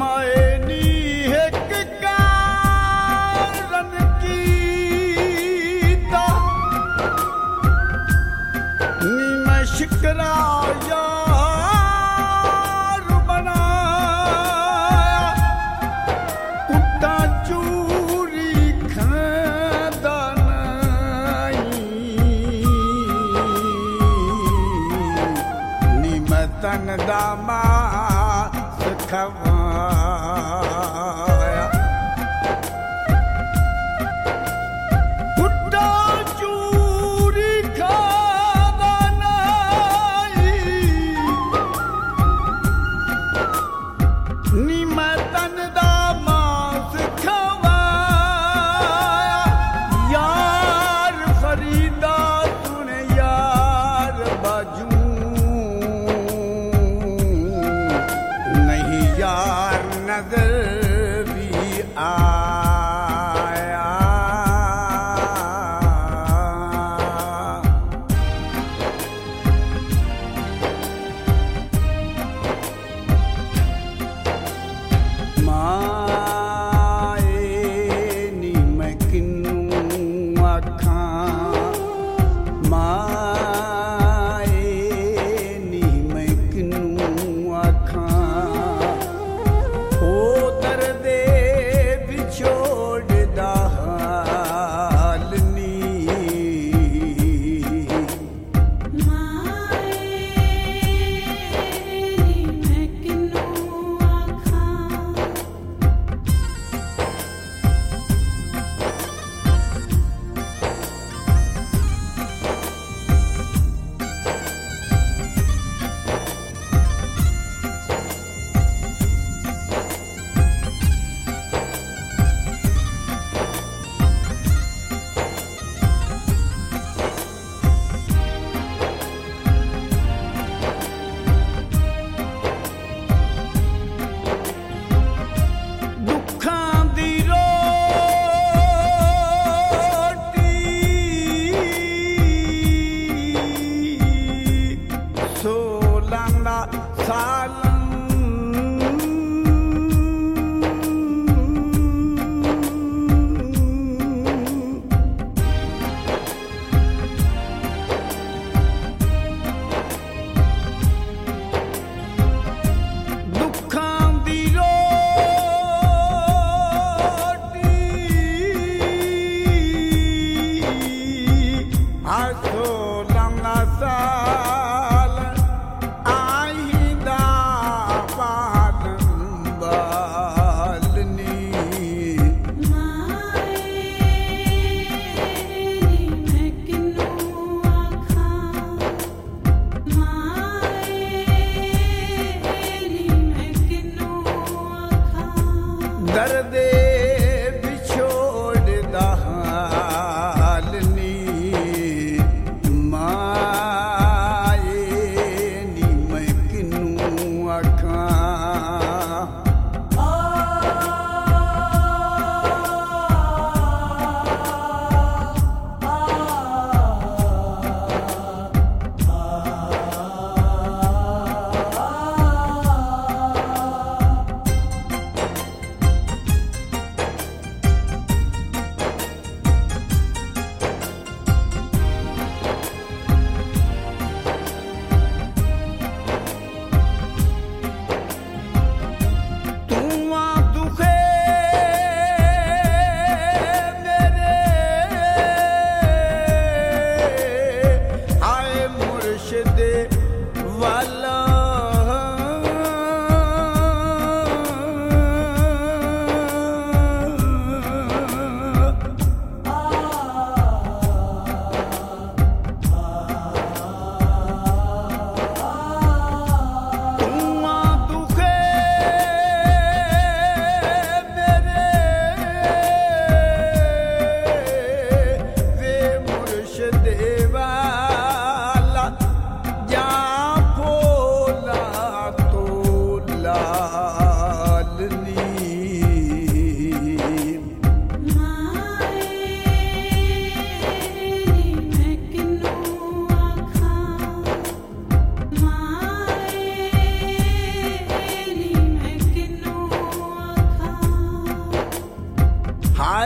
माए नी हिक कारन कीता नी मैं शिकरा यार बनाया कुत्ता चूरी खांदा नहीं नी मैं तन दा मास खवाया कुत्ता चूरी खांदा नहीं नी मैं तन दा मास खवाया यार फरीदा तूने यार बाजू नहीं यार नजर भी आया माए नी मैं किन्नू आखां माए नी मैं किन्नू आखां ओ दर्दे विछोड़दा हाल नी दुखां दी रोटी सोलां दा सालन दुखां दी रोटी सोलां दा सालन आईंदा पालन बालनी दर्दे विछोड़दा हाल नी माए नी मैं किन्नू आखां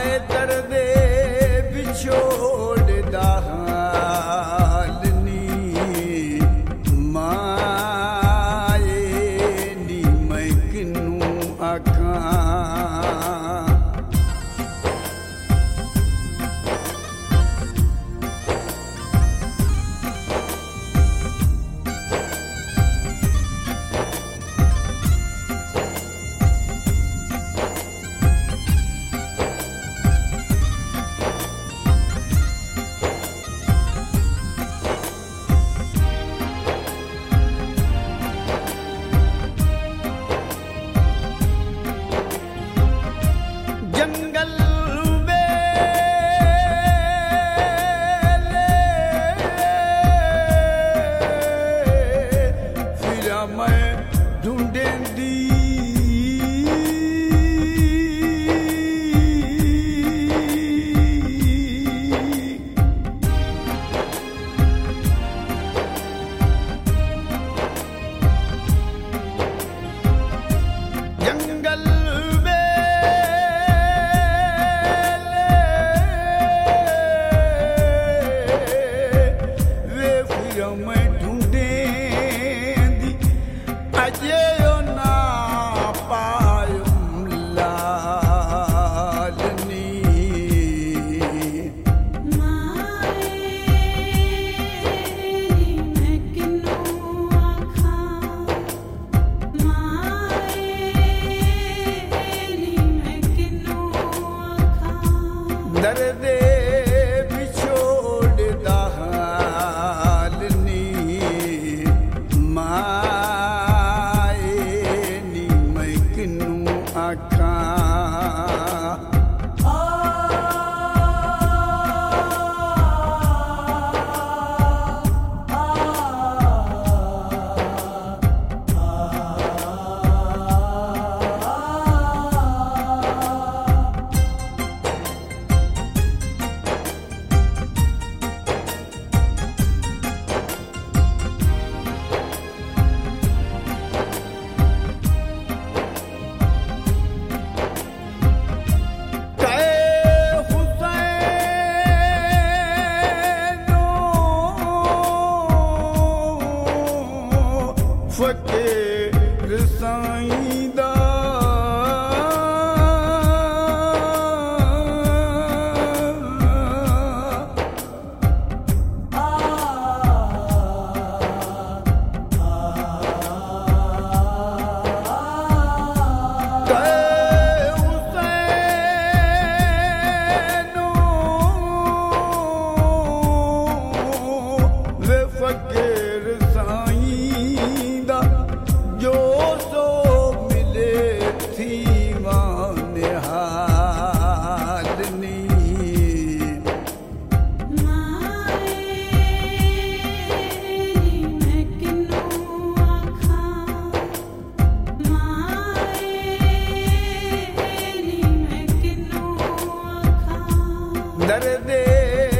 आए दर्दे विछोड़दा हालनी माए नी मैं किनू आखां दर्दे विछोड़दा हालनी माए नी मैं किनू आखां फकीर साईं दा फकीर साईं दा जो सो मिले थी वाने हालनी दर्दे